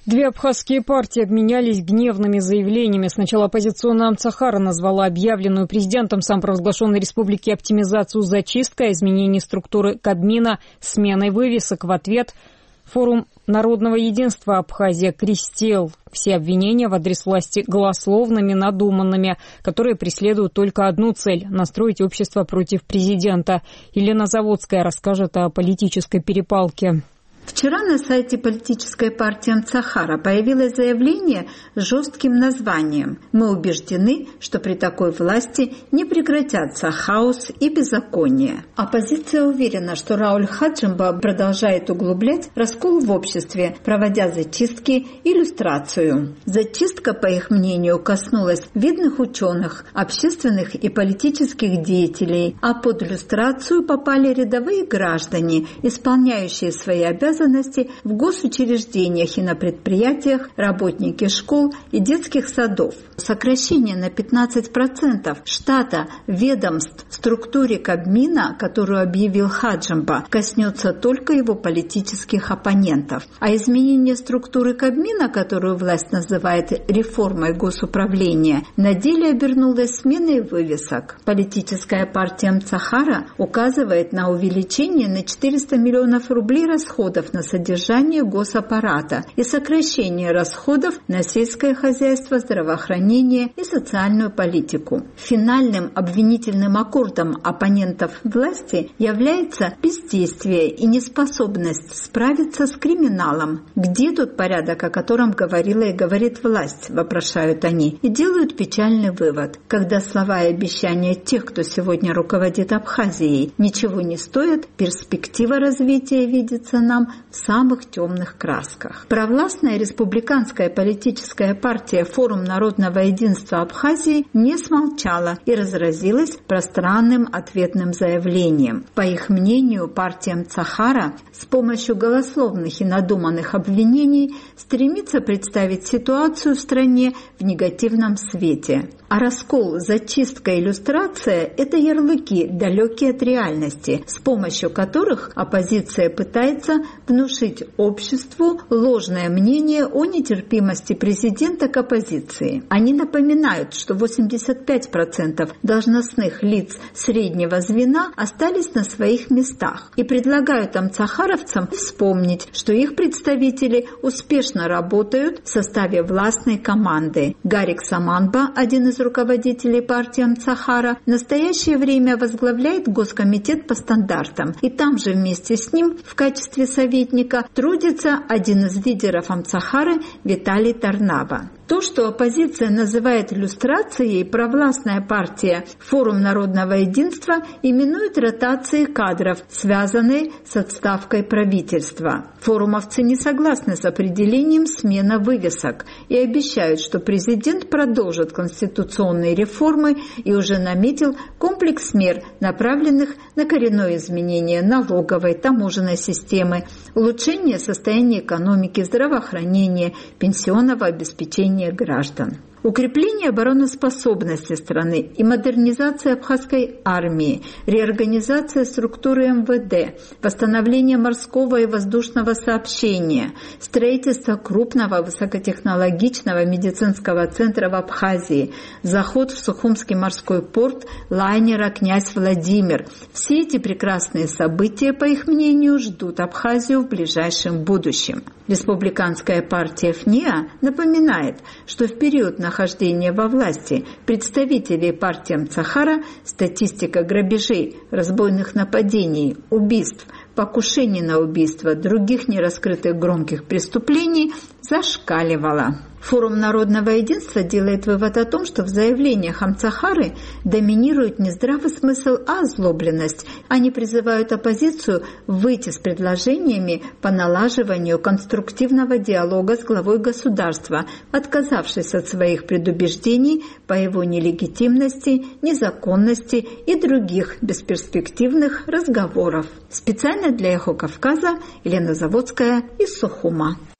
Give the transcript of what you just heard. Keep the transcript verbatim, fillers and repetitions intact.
Две абхазские партии обменялись гневными заявлениями. Сначала оппозиционная Амцахара назвала объявленную президентом самопровозглашенной республики оптимизацию зачисткой, а изменение структуры Кабмина сменой вывесок. В ответ Форум народного единства Абхазия крестил все обвинения в адрес власти голословными, надуманными, которые преследуют только одну цель – настроить общество против президента. Елена Заводская расскажет о политической перепалке. Вчера на сайте политической партии Амцахара появилось заявление с жестким названием «Мы убеждены, что при такой власти не прекратятся хаос и беззаконие». Оппозиция уверена, что Рауль Хаджимба продолжает углублять раскол в обществе, проводя зачистки и люстрацию. Зачистка, по их мнению, коснулась видных ученых, общественных и политических деятелей, а под люстрацию попали рядовые граждане, исполняющие свои обязанности в госучреждениях и на предприятиях, работники школ и детских садов. Сокращение на пятнадцать процентов штата ведомств в структуре Кабмина, которую объявил Хаджимба, коснется только его политических оппонентов. А изменение структуры Кабмина, которую власть называет реформой госуправления, на деле обернулось сменой вывесок. Политическая партия Амцахара указывает на увеличение на четыреста миллионов рублей расходов на содержание госаппарата и сокращение расходов на сельское хозяйство, здравоохранение и социальную политику. Финальным обвинительным аккордом оппонентов власти является бездействие и неспособность справиться с криминалом. Где тут порядок, о котором говорила и говорит власть, вопрошают они, и делают печальный вывод. Когда слова и обещания тех, кто сегодня руководит Абхазией, ничего не стоят, перспектива развития видится нам в самых темных красках. Провластная республиканская политическая партия «Форум народного единства Абхазии» не смолчала и разразилась пространным ответным заявлением. По их мнению, партия Амцахара с помощью голословных и надуманных обвинений стремится представить ситуацию в стране в негативном свете. А раскол, зачистка и иллюстрация – это ярлыки, далекие от реальности, с помощью которых оппозиция пытается внушить обществу ложное мнение о нетерпимости президента к оппозиции. Они напоминают, что восемьдесят пять процентов должностных лиц среднего звена остались на своих местах и предлагают амцахаровцам вспомнить, что их представители успешно работают в составе властной команды. Гарик Саманба, один из руководителей партии Амцахара, в настоящее время возглавляет Госкомитет по стандартам, и там же вместе с ним в качестве советника трудится один из лидеров Амцахары Виталий Тарнава. То, что оппозиция называет люстрацией, провластная партия «Форум народного единства» именует ротацией кадров, связанной с отставкой правительства. Форумовцы не согласны с определением смена вывесок и обещают, что президент продолжит конституционные реформы и уже наметил комплекс мер, направленных на коренное изменение налоговой, таможенной системы, улучшение состояния экономики, здравоохранения, пенсионного обеспечения граждан. Укрепление обороноспособности страны и модернизация абхазской армии, реорганизация структуры эм вэ дэ, восстановление морского и воздушного сообщения, строительство крупного высокотехнологичного медицинского центра в Абхазии, заход в Сухумский морской порт лайнера «Князь Владимир». Все эти прекрасные события, по их мнению, ждут Абхазию в ближайшем будущем. Республиканская партия эф эн и а напоминает, что в период нахождения во власти представителей партии Амцахара статистика грабежей, разбойных нападений, убийств, покушений на убийство, других нераскрытых громких преступлений зашкаливала. Форум народного единства делает вывод о том, что в заявлениях Амцахары доминирует не здравый смысл, а озлобленность. Они призывают оппозицию выйти с предложениями по налаживанию конструктивного диалога с главой государства, отказавшись от своих предубеждений по его нелегитимности, незаконности и других бесперспективных разговоров. Специально для «Эхо Кавказа» Елена Заводская из Сухума.